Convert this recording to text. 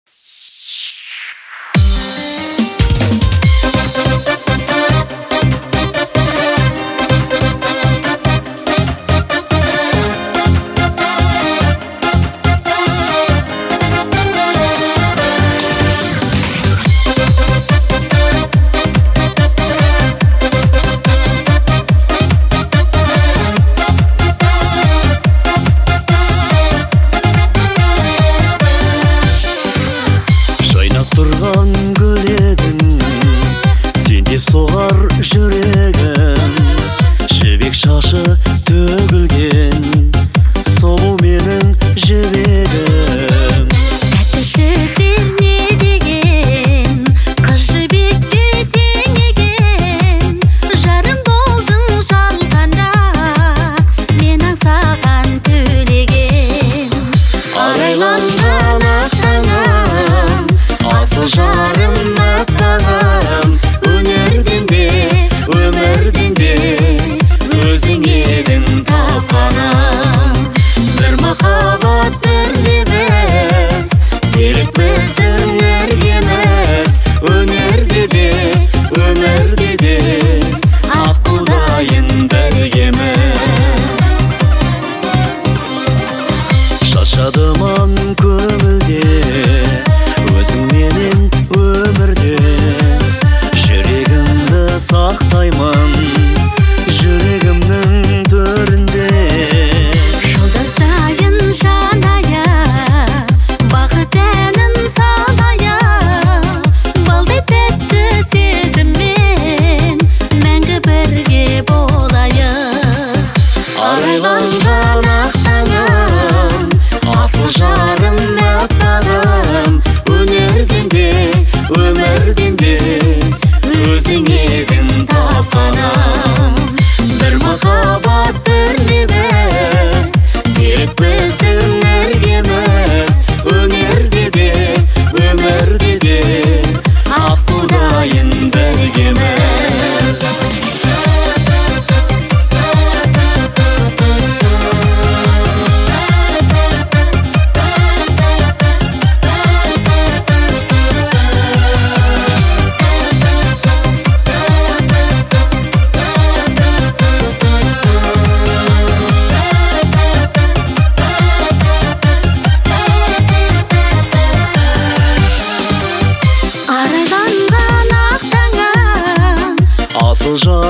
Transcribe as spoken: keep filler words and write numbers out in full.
Тұрған гүл едің, сен деп соғар жүрегім. Жібек шашы төгілген, сұлу менің жібегім. Тәтті сөздер не деген, қыз жібекке теңеген. Жарым болдың жалғанда, мен аңсаған төлеген. Арайланған ақтаңым, асыл жарым ақтағым. Өнерден де, өмірден де, өзің едің тапқаным. Бір махаббат, бір лебіз, берік біздің іргеміз. Өнерде де, өмірде де, аққудайын біргеміз. Шашадыман көңілде, өзің менен өмірде. Жүрегімді сақтаймын, жүрегімнің төрінде. Жолдасайын жаная, бақыт әнін салая. Балдай тәтті сезіммен, мәңгі бірге болайық. Арайланған ақтаңым, асыл жарым ақтағым. Өнерден де, өмірден де, өзің едің тапқаным. Бір махаббат, бір лебіз, берік біздің іргеміз. Өнерде де, өмірде де, аққудайын біргеміз. Арайланған ақтаңым, Асыл